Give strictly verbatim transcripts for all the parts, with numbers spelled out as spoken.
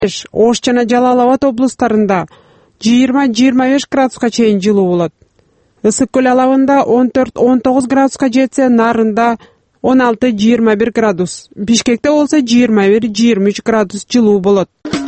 Ош жана Жалал Абад облустарында жыйырма жыйырма беш градуска чейин жылуу болот. Ысык көл алабында он төрт он тогуз градуска жетсе, нарында он алты жыйырма бир градус. Бишкекте болсо жыйырма бир жыйырма үч градус жылуу болот.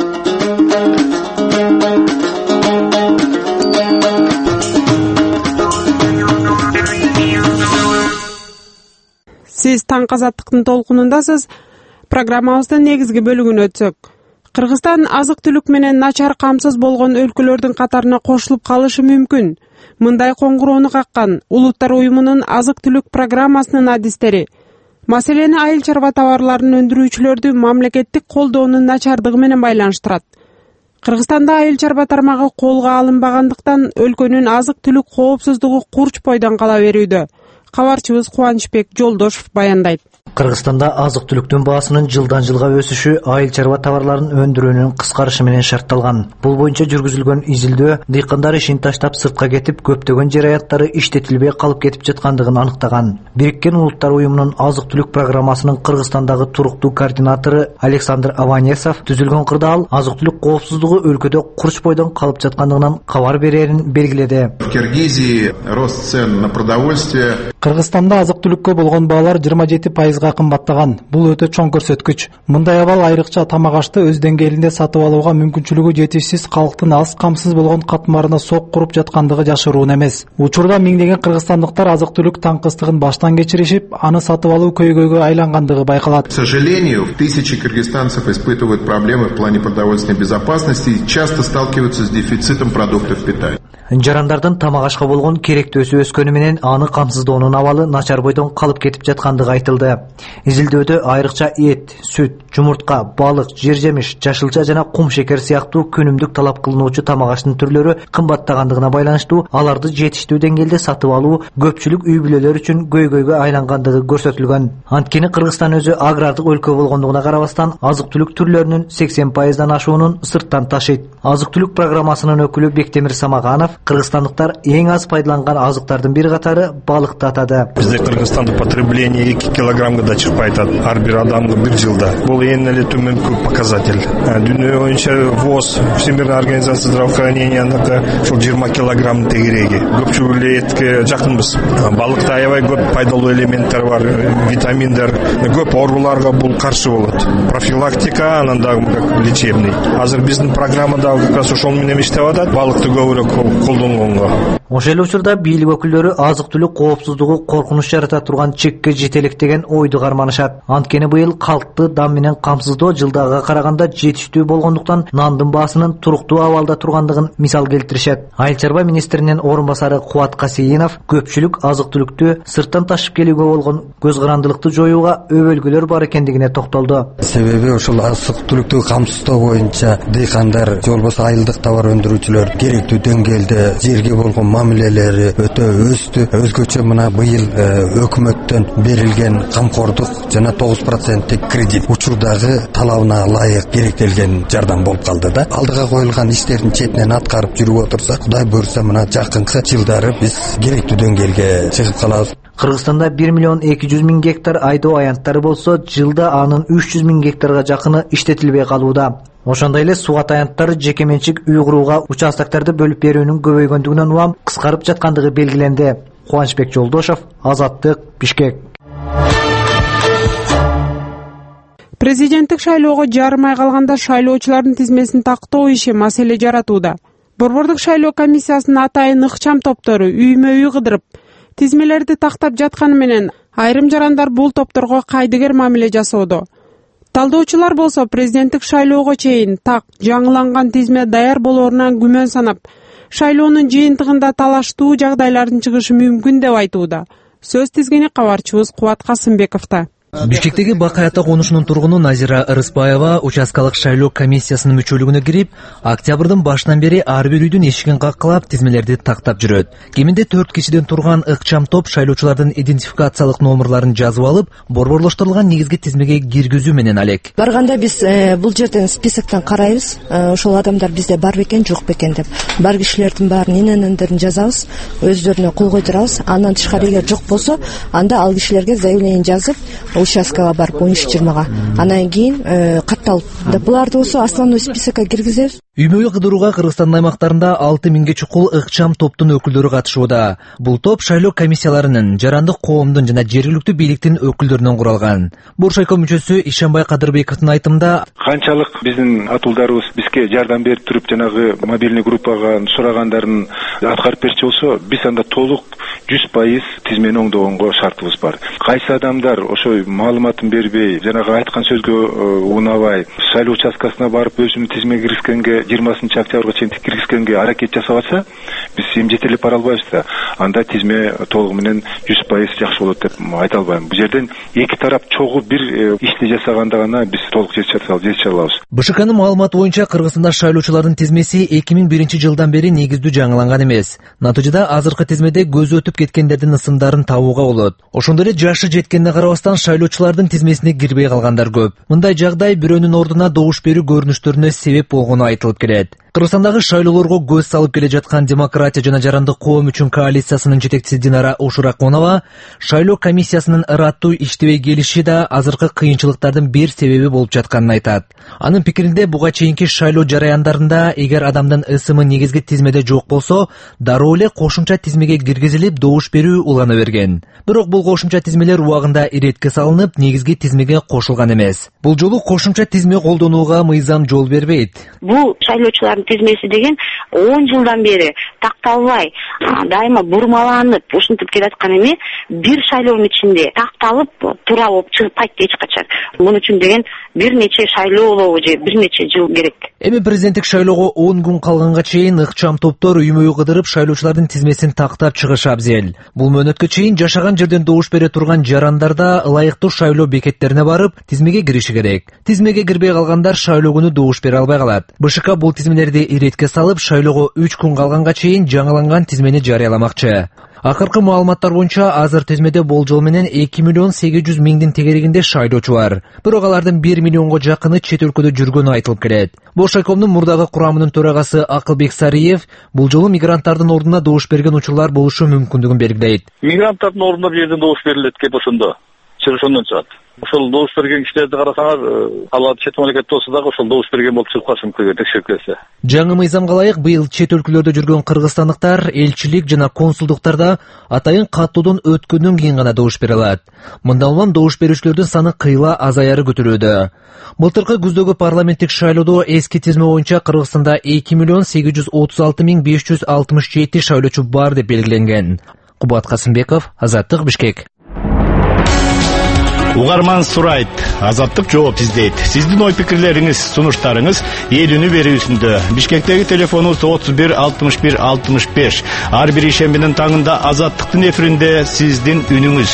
Сиз таң азаттыктын толкунундасыз. Программабыздын негизги бөлүгүнө өтсөк, Кыргызстан азык-түлүк менен начар камсыз болгон өлкөлөрдүн катарына кошулуп калышы мүмкүн. Мындай коңгуроону каккан Улуттар уюмунун азык-түлүк программасынын адистери маселени айыл чарба товарларын өндүрүүчүлөрдү мамлекеттик колдоонун начардыгы менен байланыштырат. Кыргызстанда айыл чарба тармагы колго алынбагандыктан өлкөнүн азык-түлүк коопсуздугу курч бойдон кала берүүдө. Кабарчыбыз Кубанычбек Жолдошов баяндайт. Кыргызстанда азык-түлүктүн баасынын жылдан жылга өсүшү айыл чарба товарларын өндүрүүнүн кыскарышы менен шартталган. Бул боюнча жүргүзүлгөн изилдөө дыйкандар ишин таштап сыртка кетип, көптөгөн жер аяттары иштетилбей калып кетип жаткандыгын аныктаган. Бириккен Улуттар уюмунун азык-түлүк программасынын Кыргызстандагы туруктуу координатору Александр Аванесов түзүлгөн кырда ал азык-түлүк коопсуздугу өлкөдө курч бойдон калып жаткандыгынан кабар берерин белгиледи. В Киргизии рост цен на продовольствие. Кыргызстанда азык-түлүккө болгон баалар жыйырма жети пайызга кымбаттаган. Бул өтө чоң көрсөткүч. Мындай абал айрыкча тамак ашты өз деңгээлинде сатып алууга мүмкүнчүлүгү жетишсиз калктын аз камсыз болгон катмарына сок куруп жаткандыгы жашыруун эмес. Учурда миңдеген кыргызстандыктар азык-түлүк таңкыстыгын баштан кечиришип, аны сатып алуу көйгөйгө айлангандыгы байкалат. К сожалению, тысячи кыргызстанцев испытывают проблемы в плане продовольственной безопасности и часто сталкиваются с дефицитом продуктов питания. Жарандардын тамак ашка болгон керектөөсү өскөнү менен аны камсыздоонун абалы начар бойдон калып кетип жаткандыгы айтылды. Изилдөөдө айрыкча эт, сүт, жумуртка, балык, жер жемиш, жашылча жана кум шекер сыяктуу күнүмдүк талап кылынуучу тамак аштын түрлөрү кымбаттагандыгына байланыштуу аларды жетиштүү деңгээлде сатып алуу көпчүлүк үй бүлөлөр үчүн көйгөйгө айлангандыгы көрсөтүлгөн. Анткени Кыргызстан өзү агрардык өлкө болгондугуна карабастан азык-түлүк түрлөрүнүн сексен пайыздан ашуунун сырттан ташыйт. Азык-түлүк программасынын өкүлү Бектемир Самаганов кыргызстандыктар эң аз пайдаланган азыктардын бир катары балыкты атады. Бизде Кыргызстанда потребление эки килограммга чыкпайт ар бир адамга бир жылда. Бул эң эле төмөнкү показатель. Дүйнө боюнча ВОЗ, Всемирная организация здравоохранения ушул жыйырма килограмм тегереги. Көпчүлүк этке жакынбыз. Балыкта аябай көп пайдалуу элементтер бар, витаминдер, көп ооруларга бул каршы болот. Профилактика, анан дагы лечебный. Азыр биздин программада как раз ошол менен иштеп атат, балыкты көбүрөөк колдонгонго. Ошол эле учурда бийлик өкүлдөрү азык-түлүк коопсуздугу коркунуч жарата турган чекке жетелик деген ойду карманышат. Анткени быйыл калкты дам менен камсыздоо жылдагыга караганда жетиштүү болгондуктан нандын баасынын туруктуу абалда тургандыгын мисал келтиришет. Айыл чарба министринин орун басары Кубат Касейинов көпчүлүк азык-түлүктү сырттан ташып келүүгө болгон көз карандылыкты жоюуга өбөлгөлөр бар экендигине токтолду. Себеби ошол азык-түлүктү камсыздоо боюнча дыйкандар же болбосо айылдык товар өндүрүүчүлөр керектүү деңгээлде жерге болгон мамилелери өтө өстү. Өзгөчө мына быйыл өкмөттөн берилген камкордук жана тогуз проценттик кредит учурдагы талабына ылайык керектелген жардам болуп калды да. Алдыга коюлган иштердин четинен аткарып жүрүп отурсак, Кудай буйрса мына жакынкы жылдары биз керектүү деңгээлге чыгып калабыз. Кыргызстанда бир миллион эки жүз миң гектар айдоо аянттары болсо, жылда анын үч жүз миң гектарга жакыны иштетилбей калууда. Ошондой эле сугат аянттары жеке менчик үй курууга участоктарды бөлүп берүүнүн көбөйгөндүгүнөн улам кыскарып жаткандыгы белгиленди. Кубанычбек Жолдошов, Азаттык, Бишкек. Президенттик шайлоого жарым ай калганда шайлоочулардын тизмесин тактоо иши маселе жаратууда. Борбордук шайлоо комиссиясынын атайын ыкчам топтору үймө-үй кыдырып, тизмелерди тактап жатканы менен айрым жарандар бул топторго кайдыгер мамиле жасоодо. Талдоочулар болсо президенттик шайлоого чейин так жаңыланган тизме даяр болоорунан күмөн санап, шайлоонун жыйынтыгында талаштуу жагдайлардын чыгышы мүмкүн деп айтууда. Сөз тизгени кабарчыбыз Кубат Касымбековто. Бишкектеги Бакаята конушунун тургуну Назира Ырыспаева участкалык шайлоо комиссиясынын мүчөлүгүнө кирип, октябрдын башынан бери ар бир үйдүн эшигин каккылап, тизмелерди тактап жүрөт. Кеминде төрт кишиден турган ыкчам топ шайлоочулардын идентификациялык номерларын жазып алып, борборлоштурулган негизги тизмеге киргизүү менен алек. Барганда биз бул жерден списоктон карайбыз, ошол адамдар бизде бар бекен, жок бекен деп. Бар кишилердин баарын иненендерин жазабыз, өздөрүнө кол койдурабыз. Андан тышкары эгер жок болсо, анда ал кишилерге заявление жазып, участкага барып он үч жыйырмага анан кийин катталып буларды болсо основной списокко киргизебиз. Үй мөйү кыдырууга Кыргызстандын аймактарында алты миңге чукул ыкчам топтун өкүлдөрү катышууда. Бул топ шайлоо комиссияларынын, жарандык коомдун жана жергиликтүү бийликтин өкүлдөрүнөн куралган. Боршайко мүчөсү Ишенбай Кадырбековдун айтымында, канчалык биздин атуулдарыбыз бизге жардам берип туруп жанагы мобильный группага сурагандарын аткарып берчү болсо, биз анда толук жүз пайыз тизмени оңдогонго шартыбыз бар. Кайсы адамдар ошо маалыматын бербей, жанагы айткан сөзгө унабай, шайлоо участкасына барып өзүнүн тизмеге киргизгенге жыйырмасынчы октябрга чейин киргизгенге аракет жасап атса, биз эми жетелеп бара албайбыз да. Анда тизме толугу менен жүз пайыз жакшы болот деп айта албайм. Бул жерден эки тарап чогуу бир ишти жасаганда гана биз толук жетише алабыз. БШКнын маалыматы боюнча Кыргызстанда шайлоочулардын тизмеси эки миң биринчи жылдан бери негиздүү жаңыланган эмес. Натыйжада азыркы тизмеде көзү өтүп кеткендердин ысымдарын табууга болот. Ошондой эле жашы жеткенине карабастан шайлоочулардын тизмесине кирбей калгандар көп. Мындай жагдай бирөөнүн ордуна добуш берүү көрүнүштөрүнө себеп болгону айтылып келет. Кыргызстандагы шайлоолорго көз салып келе жаткан Демократия жана жарандык коом үчүн коалициясынын жетекчиси Динара Ушуракмонова шайлоо комиссиясынын ыраттуу иштебей келиши да азыркы кыйынчылыктардын бир себеби болуп жатканын айтат. Анын пикиринде буга чейинки шайлоо жараяндарында эгер адамдын ысымы негизги тизмеде жок болсо, дароо эле кошумча тизмеге киргизилип добуш берүү улана берген. Бирок бул кошумча тизмелер убагында иретке салынып, негизги тизмеге кошулган эмес. Бул жолу кошумча тизме колдонууга мыйзам жол бербейт. Бул шайлоочулардын тизмеси деген он жылдан бери такталбай, дайыма бурмаланып, ушинтип келаткан эми бир шайлоонун ичинде такталып тура болуп чыгпайт эч качан. Муну үчүн деген бир нече шайлоо болобу же бир нече жыл керек. Эми президенттик шайлоого он күн калганга чейин ыкчам топтор үй мөйү кыдырып шайлоочулардын тизмесин тактап чыгышы абзел. Бул мөөнөткө чейин жашаган жерден добуш бере турган жарандар да ылайыктуу шайлоо бекеттерине барып тизмеге кириши керек. Тизмеге кирбей калгандар шайлоо күнү добуш бере албай калат. БШК бул тизмелерди иретке салып, шайлоого үч күн калганга чейин жаңыланган тизмени жарыяламакчы. Акыркы маалыматтар боюнча азыр тизмеде болжол менен эки миллион сегиз жүз миңдин тегерегинде шайлоочу бар. Бирок алардын бир миллионго жакыны чет өлкөдө жүргөнү айтылып келет. Боршайкомдун мурдагы курамынын төрагасы Акылбек Сариев бул жолу мигранттардын ордуна добуш берген учурлар болушу мүмкүндүгүн белгилейт. Мигранттардын ордуна бир жерден добуш берилет кеп ошондо. Ошондон чыгат. Ошол добуш берген кишилерди карасаңар, алар чет мамлекетте болсо дагы ошол добуш берген болуп чыгып калышы мүмкүн текшерип келсе. Жаңы мыйзамга ылайык быйыл чет өлкөлөрдө жүргөн кыргызстандыктар элчилик жана консулдуктарда атайын каттоодон өткөндөн кийин гана добуш бере алат. Мындан улам добуш берүүчүлөрдүн саны кыйла азаяры көтөрүүдө. Былтыркы күздөгү парламенттик шайлоодо эски тизме боюнча Кыргызстанда эки миллион сегиз жүз отуз алты миң беш жүз алтымыш жети шайлоочу бар деп белгиленген. Кубат Касымбеков, Азаттык, Бишкек. Угарман сурайт, Азаттык жооп издейт. Сиздин ой пикирлериңиз, сунуштарыңыз эл үнү берүүсүндө. Бишкектеги телефонубуз отуз бир алтымыш бир алтымыш беш. Ар бир ишембинин таңында Азаттыктын эфиринде сиздин үнүңүз.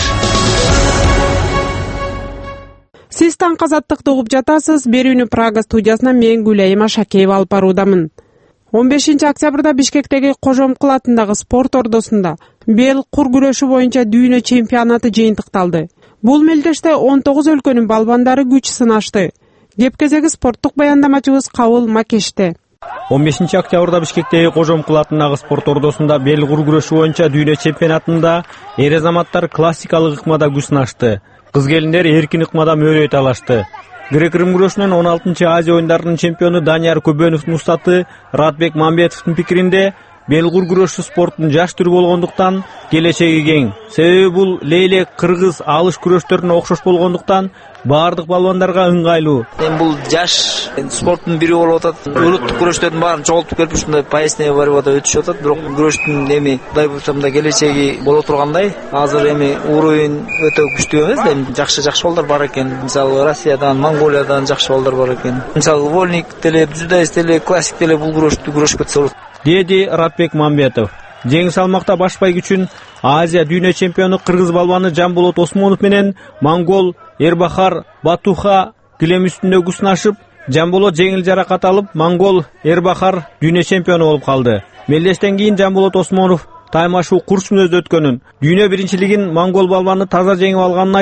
Сиз таң Азаттыкты угуп жатасыз. Берүүнү Прага студиясынан мен Гүлайым Ашакеева алып баруудамын. он бешинчи октябрда Бишкектеги Кожомкул атындагы спорт ордосунда бел кур күрөшү боюнча дүйнө чемпионаты жыйынтыкталды. Бул мелдеште он тогуз өлкөнүн балбандары күч сынашты. Кеп кезеги спорттук баяндамачыбыз Кабыл Макеште. он бешинчи октябрда Бишкектеги Кожомкул атындагы спорт ордосунда бел кур күрөшү боюнча дүйнө чемпионатында эр азаматтар классикалык ыкмада күч сынашты. Кыз келиндер эркин ыкмада мөөнөй талашты. Грек-рим күрөшүнөн он алтынчы Азия оюндарынын чемпиону Данияр Көбөновдун устаты Ратбек Мамбетовдун пикиринде бел кур күрөшү спорттун жаш түрү болгондуктан келечеги кең. Себеби бул лейлек, кыргыз, алыш күрөштөрүнө окшош болгондуктан баардык балбандарга ыңгайлуу. Эми бул жаш спорттун бири болуп атат. Улуттук күрөштөрдүн баарын чогултуп келип ушундай пояснение барып өтүшүп атат. Бирок күрөштүн эми Кудай буйрса келечеги боло тургандай, азыр эми уровень өтө күчтүү эмес, эми жакшы жакшы балдар бар экен. Мисалы Россиядан, Монголиядан жакшы балдар бар экен. Мисалы вольник деле, дзюдоист деле, классик деле бул күрөштү күрөшүп кетсе болот. Деди Ратбек Мамбетов. Жеңил салмакта баш байгүчүн Азия дүйнө чемпиону кыргыз балбаны Жамболот Осмонов менен монгол Эрбахар Батуха килем үстүндө күч сынашып, Жамболот жеңил жаракат алып, монгол Эрбахар дүйнө чемпиону болуп калды. Мелдештен кийин Жамболот Осмонов таймашуу курч мүнөздө өткөнүн, дүйнө биринчилигин монгол балбаны таза жеңип алганын айтып,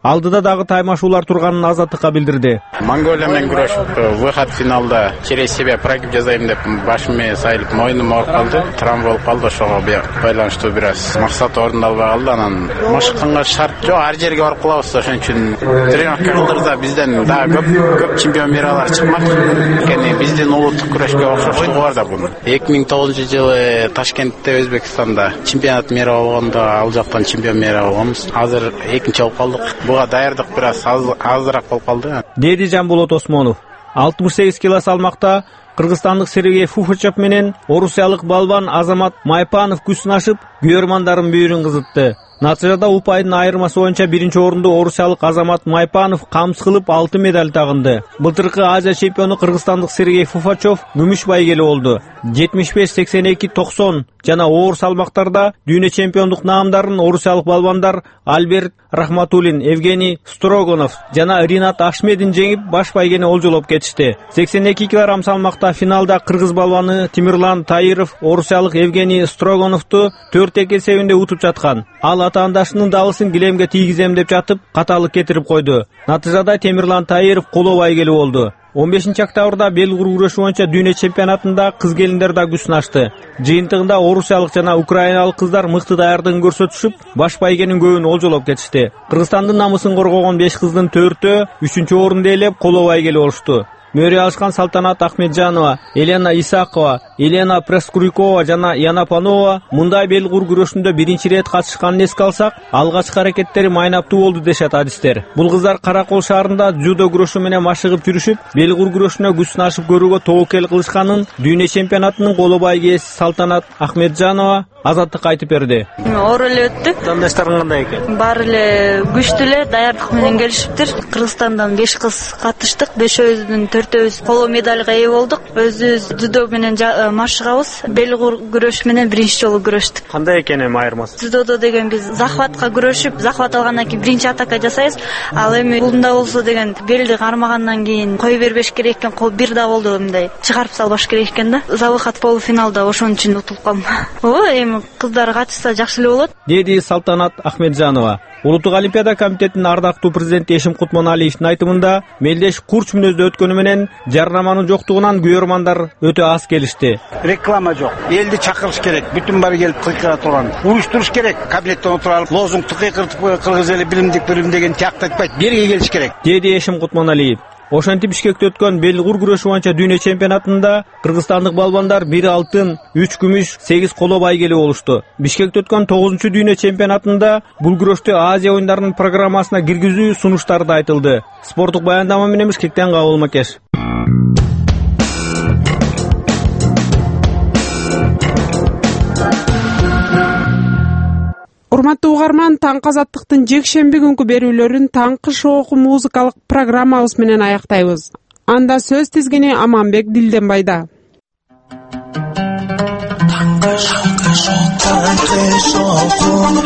алдыда дагы таймашуулар турганын Азаттыкка билдирди. Монголия менен күрөшүп, выход финалда через себя прогиб жасайм деп башымы сайылып, мойнум ооруп калды, травма болуп калды, ошого байланыштуу бир аз максат орундалбай калды. Анан машыкканга шарт жок, ар жерге барып калабыз. Ошон үчүн тренировка кылдырса бизден дагы көп көп чемпион миралар чыкмак. Экен биздин улуттук күрөшкө окшоштугу бар да бунун. эки миң тогузунчу жылы Ташкентте, Өзбекстанда чемпионат мира болгондо ал жактан чемпион мира болгонбуз. Азыр экинчи болуп калдык. Буга даярдык бир аз азыраак болуп калды. Деди Жамбулот Осмонов. алтымыш сегиз кило салмакта кыргызстандык Сергей Фуфачев менен орусиялык балбан Азамат Майпанов күч сынашып, күйөрмандардын бүйүрүн кызытты. Натыйжада упайдын айырмасы боюнча биринчи орунду орусиялык Азамат Майпанов камсыз кылып алтын медаль тагынды. Былтыркы Азия чемпиону кыргызстандык Сергей Фуфачев күмүш байгели болду. жетимиш беш, сексен эки, токсон жана оор салмактарда дүйнө чемпиондук наамдарын орусиялык балбандар Альберт Рахматуллин, Евгений Строгонов жана Ринат Ашмедин жеңип, баш байгени олжолоп кетишти. сексен эки килограмм салмакта финалда кыргыз балбаны Тимирлан Таиров орусиялык Евгений Строгоновду төрт эки эсебинде утуп жаткан. Ал атаандашынын дагысын килемге тийгизем деп жатып, каталык кетирип койду. Натыйжада Темирлан Таиров коло байгели болду. он бешинчи октябрда белгур күрөшү боюнча дүйнө чемпионатында кыз келиндер да күч сынашты. Жыйынтыгында орусиялык жана украиналык кыздар мыкты даярдыгын көрсөтүшүп, баш байгенин көбүн олжолоп кетишти. Кыргызстандын намысын коргогон беш кыздын төртөө үчүнчү орунду ээлеп, коло байгели болушту. Мөрү алышкан Салтанат Ахмеджанова, Елена Исакова, Елена Прескурикова жана Яна Панова мындай белгур күрөшүндө биринчи рет катышканын эске алсак, алгачкы аракеттери майнаптуу болду дешет адистер. Бул кыздар Каракол шаарында дзюдо күрөшү менен машыгып жүрүшүп, белгур күрөшүнө күч сынашып көрүүгө тобокел кылышканын дүйнө чемпионатынын коло байгеси Салтанат Ахмеджанова Азаттыкка айтып берди. Оор эле өттү. Жандошторуң кандай экен? Баары эле күчтүү эле, даярдык менен келишиптир. Кыргызстандан беш кыз катыштык, бешөөбүздүн төртөөбүз коло медальга ээ болдук. Өзүбүз дзюдо менен машыгабыз. Белгур күрөш менен биринчи жолу күрөштүк. Кандай экен эми айырмасы? Дзюдодо деген биз захватка күрөшүп, захват алгандан кийин биринчи атака жасайбыз. Ал эми булда болсо деген белди кармагандан кийин кое бербеш керек экен, кол бир да болду мындай. Чыгарып салбаш керек экен да. За выход полуфиналда ошон үчүн утулуп калдым. Оо, эми кыздар катышса жакшы эле болот, деди Салтанат Ахмеджанова. Улуттук олимпиада комитетинин ардактуу президенти Эшим Кутманалиевдин айтымында, мелдеш курч мүнөздө өткөнү менен жарнаманын жоктугунан күйөрмандар өтө аз келишти. Реклама жок. Элди чакырыш керек. Бүтүн баары келип кыйкыра турган. Уруштуруш керек. Кабинеттен отуруп алып, лозунгду кыйкыртып, кыргыз эли билимдик билим деген тияктап айтпайт. Берге келиш керек, деди Эшим Кутманалиев. Ошентип Бишкекте өткөн белгур күрөшү боюнча дүйнө чемпионатында кыргызстандык балбандар бир алтын, үч күмүш, сегиз коло байгели болушту. Бишкекте өткөн тогузунчу дүйнө чемпионатында бул күрөштү Азия оюндарынын программасына киргизүү сунуштары да айтылды. Спорттук баяндама менен Бишкектен Кабыл Макеш. Урматтуу угарман, Таңкы Азаттыктын жекшемби күнкү берүүлөрүн Таңкы шоу музыкалык программабыз менен аяктайбыз. Анда сөз тизгини Аманбек Дилденбайда. Таңкы шоу, Таңкы шоу,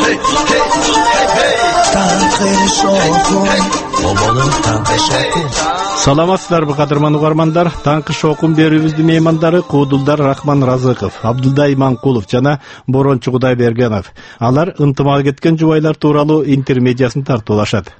Таңкы шоу, Таңкы шоу. Саламатсыздарбы кадырман угармандар. Таңкы шоукун берүүбүздүн меймандары Куудулдар Рахман Разыков, Абдулдай Иманкулов жана Борончу Кудайбергенов. Алар ынтымак кеткен жубайлар тууралуу интермедиясын тартуулашат.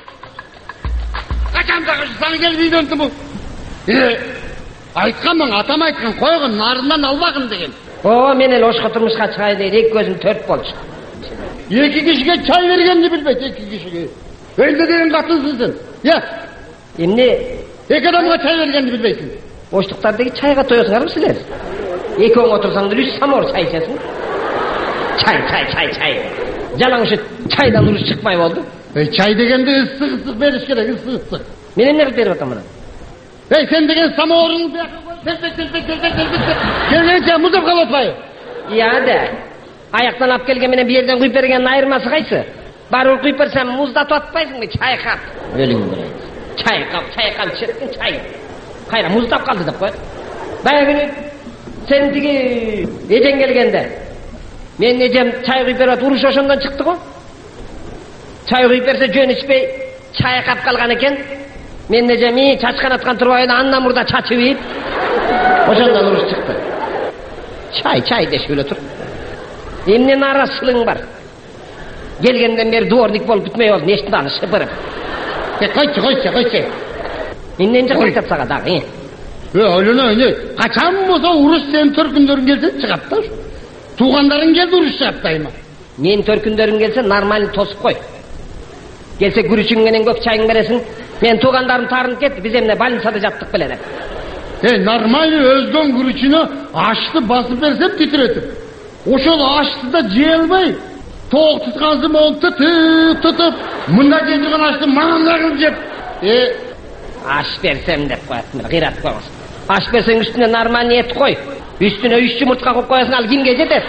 Качан дагы саны келип үйдөнтү бул? Э, айтканмын, атам айткан, койгон, нарынан албагын деген. О, мен эле ошко турмушка чыгай дейт, эки көзүм төрт болчу. Эки кишиге чай бергенди билбейт, эки кишиге. Өлдү деген катысысың. Е, эмне? Эки адамга чай бергенди билбейсиң. Оштуктардагы чайга тоесуңарбы силер? Экөөң отурсаңдар үч самор чай ичесиң. Чай, чай, чай, чай. Жалаң ушу чайдан уруш чыкпай болду. Ey, çay degende ıssık ıssık veriş gerek, ıssık ıssık. Mene ne berip atam bana? Ey, sen degen samoğurunu bir yakın koy, tersek, tersek, tersek, tersek. Gelgençe muzap kalatmayı. Ya da, ayaktan ap gelgen mene bir yerden kuyup bergen ayırması kaysı? Barul kuyup bersem muzda tuatpaysın mı? Çay kap. Ölüm burayı. Çay kap, çay kap, çetkin çay. Hayra, muzdap kaldı da koy. Baya günü, senin tiki ecen gelgende. Men ecem çay kuyup berip uruş oşundan çıktı o. Çay kuyup berse jön içpey, çay kap kalgan eken. Men ecem iyi çaçkan atkan turbayını andan burada çaçı beyip. Oşundan uruş çıktı. Çay, çay de şöyle tur. Emne narasılığın var. Келгенден бeri дворник болуп бүтмөй болдум, эчтин аны шыпырып. Койчу, койчу, койчу. Эмнени чакырып сага дагы? Э, ойлонойн, качан болсо уруш сенин төркүндөрүң келсе чыгат да. Туугандарың келди урушат дайыма. Менин төркүндөрүм келсе нормально тосуп кой. Келсе күрүчүң менен көк чайың бересиң. Мен туугандарым тарынып кетти, биз эмне больницада жаттык беле. Э, нормально өзгөн күрүчүнө ашты басып берсем титиретип. Ошол ашты да жей албай, тоок туткансым ол тытып, тытып, мында жегөн ашты маңдагын жеп. Э, аш берсем деп коет, кыйрат койгуз. Аш берсең үстүнө нормально эт кой. Үстүнө үч жумуртка коюп коесуң, ал кимге жетет?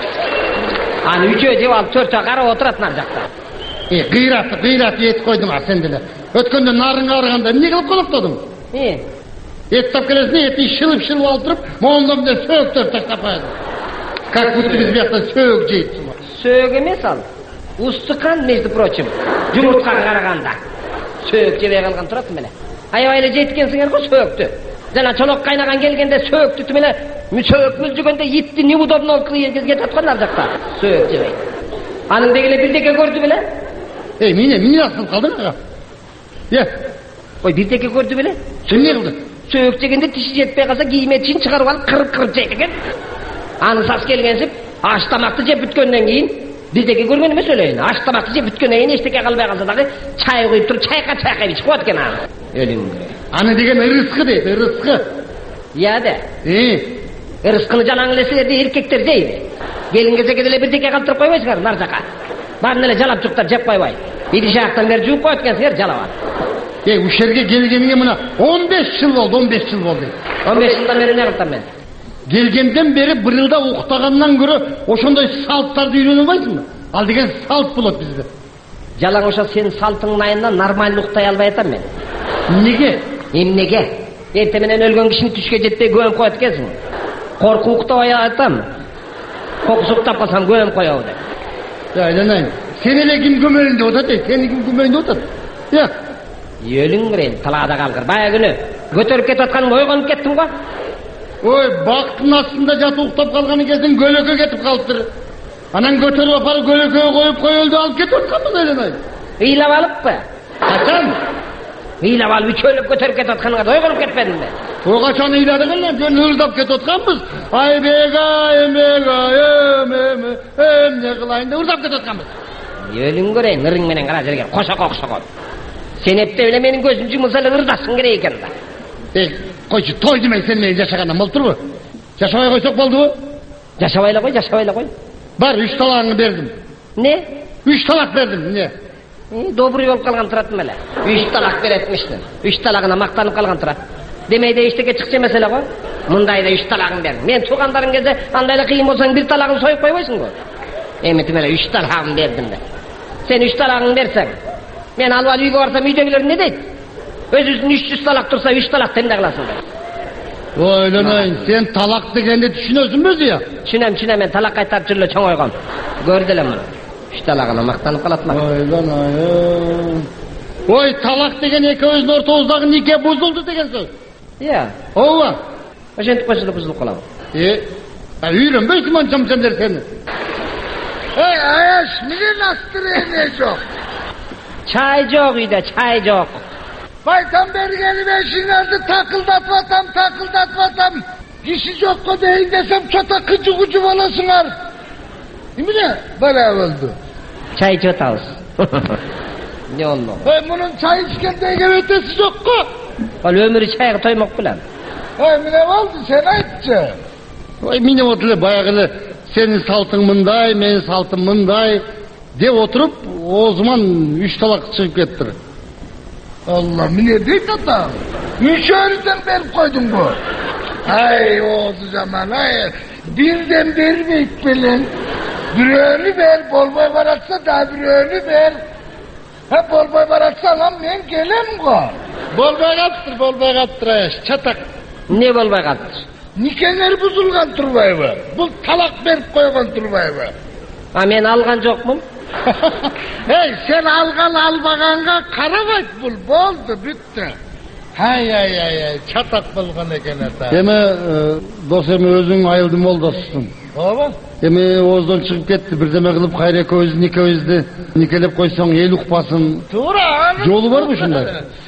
Аны үчөө жеп алып төртөө карап отурат нар жакта. Э, кыйрат, кыйрат эт койдуң а сен деле. Өткөндө нарыңга барганда эмне кылып колоктодуң? Э, эт тап келесиң, эти шылып-шылып алып туруп, моундон менен сөөктөр таштап коёсуң. Как будто биз биякта сөөк жейт. Сөөк эмес ал. Устукан, между прочим, жумурткага караганда. Сөөк жебей калган турат меле. Аябай эле жейт экенсиңер го сөөктү. Жана чолок кайнаган келгенде сөөктү тимеле сөөк мүлжүгөндө итти неудобно кетип аткан ар жакта. Сөөк жебей. Анын дегеле бирдеке көрдү беле? Эй, мени эмне асып калдың ага? Е, ой, бирдеке көрдү беле? Эмне кылды? Сөөк жегенде тиши жетпей калса кийиме чин чыгарып алып кырып-кырып жейт экен. Аны сас келгенсип, аш тамакты жеп бүткөндөн кийин бирдеке көргөн эмес өлөйүн. Аш тамакты жеп бүткөндөн кийин эчтеке калбай калса дагы чай куюп туруп чайка чайка ичип коет экен аны. Өлүм. Аны деген ырыскы дейт, ырыскы. Иә да. Э, ырыскыны жанаң эле эркектер жейби. Келин кезеге деле бирдеке калтырып койбойсуңар нар жака. Баарын эле жалап жуктап жеп койбой. Иди жактан бери жууп коет экенсиңер, жалап ал. Эй, ушул жерге келгениңе мына он беш жыл болду, он беш жыл болду. он беш жылдан бери эмне кылдым мен? Келгенден бери бир жылда уктагандан көрө ошондой салттарды үйрөнө албайсыңбы? Ал деген салт болот бизде. Жалаң ошо сенин салтыңдын айынан нормально уктай албай атам мен. Эмнеге? Эмнеге? Эрте менен өлгөн кишини түшкө жетпей көмүп коет экенсиң. Коркуп уктабай атам. Кокусуп уктап калсам көмүп коебу деп. Я айланайын. Сен эле ким көмөйүн деп атат, сени ким көмөйүн деп атат? Я. Өлүңрен талаада калгыр. Бая күнү көтөрүп кетип атканым ойгонуп кеттим го. Ой, бактын астында жатып уктап калганы кезин көлөкө кетип калыптыр. Анан көтөрүп апарып көлөкөгө коюп коелду, алып кетип атканбыз айланайын. Ыйлап алыппы? Качан? Ыйлап алып үчөөлөп көтөрүп кетип атканыңа ойгонуп кетпедимби? О качан ыйладык эле, жөн ырдап кетип атканбыз. Айбега, эмега, эме, эмне кылайын деп ырдап кетип атканбыз. Өлүң көрөйүн, ырың менен кара жерге кошоко окшогон. Сен эптеп эле менин көзүм жумулса эле ырдашсың керек экен да. Эй, койчу, той демей сен менен жашагандан болуптурбу? Жашабай койсок болдубу? Жашабай эле кой, жашабай эле кой. Бар, үч талагыңды бердим. Не? Үч талак бердим, эмне? Добрый болуп калган турат эле. Үч талак беретмиштин. Үч талагына мактанып калган турат. Демейде эчтеке чыкчу эмес эле го. Мындайда үч талагын бер. Мен туугандарым келсе, андай эле кыйын болсоң бир талагын союп койбойсуңбу? Эми тим эле үч талагын бердим да. Сен үч талагын берсең, мен алып алып үйгө барсам үйдөгүлөр эмне дейт? Өзүңүздүн үч жүз талак турса үч талак эмне кыласың деп. Ойлонойн, сен талак дегенди түшүнөсүңбү өзү? Түшүнөм, түшүнөм, мен талак кайтарып жүрүп эле чоңойгом. Көрдү элем муну. Үч талагына мактанып калат ма? Ойлонойн. Ой, талак деген экөөбүздүн ортобуздагы нике бузулду деген сөз. Иә. Ооба. Ошентип койсо да бузулуп калабы? Э, үйрөнбөйсүң анчам сендер сени. Эй, аяш, эмне настроение жок? Чай жок үйдө, чай жок. Байтан бергени бешиңерди такылдатып атам, такылдатып атам. Киши жокко дейин десем, чота кыжы-кыжы болосуңар. Эмне бала болду? Чай ичип атабыз. Не болду? Ой, мунун чай ичкендеги өтөсү жокко. Ал өмүрү чайга тоймок белем. Ой, эмне болду, сен айтчы. Ой, эмне болду эле баягы эле сенин салтың мындай, менин салтым мындай деп отуруп, оозуман үч талак чыгып кеттир. Allah, эмне дейт ата? Үчөөрүдөн берип койдуңбу? Ай, оозу жаман, ай, бирден бербейт белең. Бирөөнү бер, болбой баратса да бирөөнү бер. Ha, болбой баратса анан мен келем го. Болбой калыптыр, болбой калыптыр, аяш, чатак. Не болбой калыптыр? Никеңер бузулган турбайбы? Бул талак берип койгон турбайбы? А мен алган жокмун? Эй, сен алган албаганга карабайт, бул болду, бүттү. Ай ай ай ай чатак болгон экен ата. Эми дос эми өзүң айылдын молдосусуң. Ооба. Эми ооздон чыгып кетти, бирдеме кылып кайра экөөбүз никебизди никелеп койсоң эл укпасын. Туура. Жолу барбы ушундай?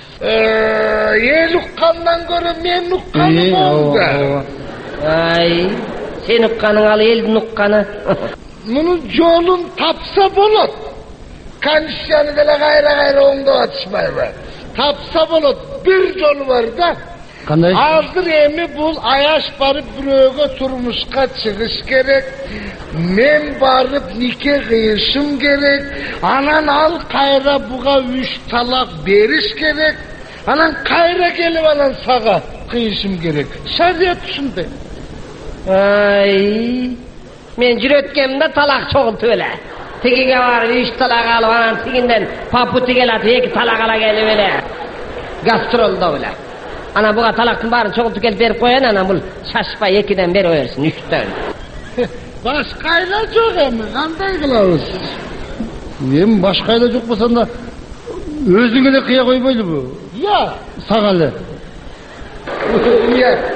Эл уккандан көрө мен укканым болду. Ай, сен укканың ал элдин укканы. Мунун жолун тапса болот. Конституцияны деле кайра-кайра оңдоп атышпайбы? Tapsa bolot bir yolu var da. Kanday? Hazır emi bul ayaş barıp büröge turmuşka çıkış gerek. Men barıp nike kıyışım gerek. Anan al kayra buğa üç talak beriş gerek. Anan kayra gelip anan sağa kıyışım gerek. Şariyat düşündü. Ay, men jürötkemde talak çoğultu öyle. Tigige var üç talak alıp anan tiginden papu tigelat iki talak ala gelip öyle. Gastrolda öyle. Ana buğa talaktın barın çoğultu gelip berip koyan ana bul şaşpa ikiden beri oyersin üçten. Başkayla çok emi, kanday kılavuz. Emi başkayla çok basan da özüne de kıya koymaydı bu. Ya. Sağalı. Ya.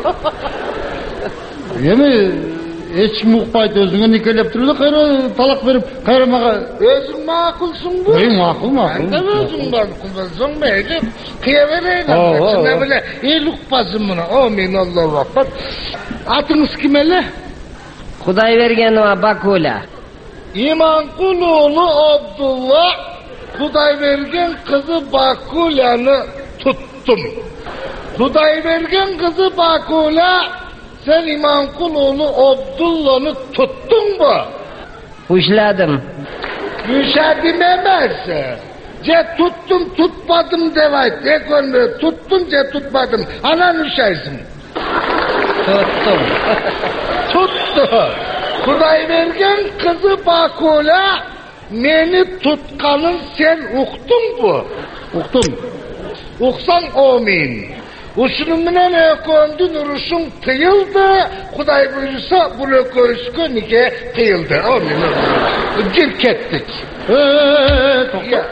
Emi hiç mukbayt özüne nikelep duruyor da kayra talak verip kayra mağa. Özün makulsun bu. Ey makul makul. Ben de özün makulsun meyli. Kıya vereyim. Sen böyle el ukpasın buna. Amin Allah'u akbar. Atınız kim ele? Kuday vergen o Bakula. İmankuloğlu Abdullah. Kuday vergen kızı Bakula'nı tuttum. Kuday vergen kızı Bakula. Sen İmankuloğlu Abdullah'nı tuttun mu? Uşladım. Uşladım emezse. Ce tuttum tutmadım devayt. De görmüyor. Tuttum ce tutmadım. Anan uşaysın. Tuttum. Tuttu. Kuday vergen kızı Bakula. Meni tutkanın sen uktun bu. Uktum. Uksan amin. Uşunun minen ököndün uruşun tıyıldı. Kuday buyursa bu ököskö nike tıyıldı. Amin. Girk ettik. Eee tokta.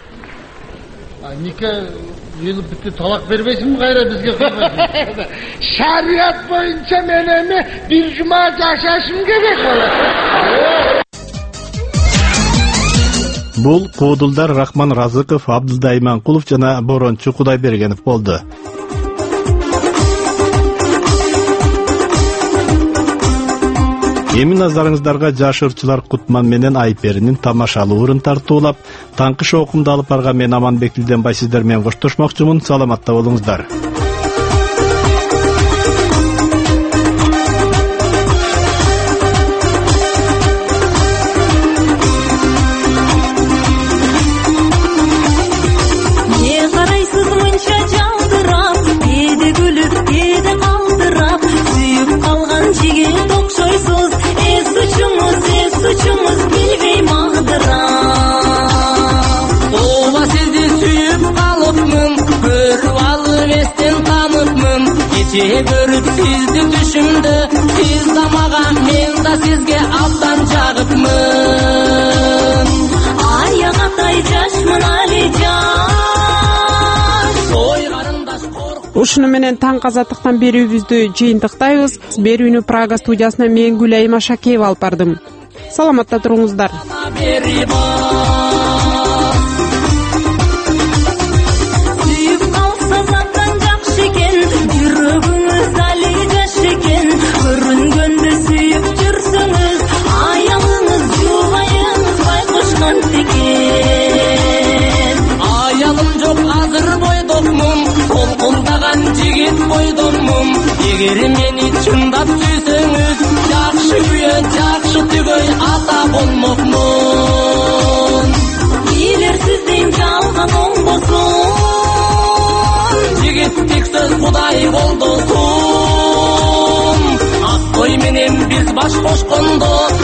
Nike yılıp bitti talak vermeysin mi gayra bizge kıymasın? Şariat boyunca menemi bir cuma yaşasım gerek olur. Бул Куудулдар Рахман Разыков, Абдылда Иманкулов жана Борончу Кудайбергенов болду. Эми назарыңыздарга жаш ырчылар Кутман менен Айперинин тамашалуу урун тартуулап, таңкы шоокумду алып барган мен Аманбек Дилденбай сиздер менен коштошмокчумун. Саламатта болуңуздар. Görüp sizdi düşümdü, siz de mağa, men de sizge alttan jağıpmın. Ayağa taycaşmın Ali Caş. Oy qarındaş kork. Ушуну менен таңкы азаттыктан берүүбүздү жыйынтыктайбыз. Берүүнү Прага студиясына мен Гүлайым Ашакеева алып бардым. Саламатта туруңуздар. Көрінгенді сүйіп жүрсіңіз, аялыңыз жұбайыңыз байқошқан текен. Аялым жоқ азыр бойдокмун, толқылдаған жигит бойдокмун. Егер мени чындап сүйсеңіз, жакшы күйө, жакшы түгөй ата болмокмун. Билер сизден жалган оңбосун, жигиттик сөз Кудай болдосун. Ой менен biz baş koşkondo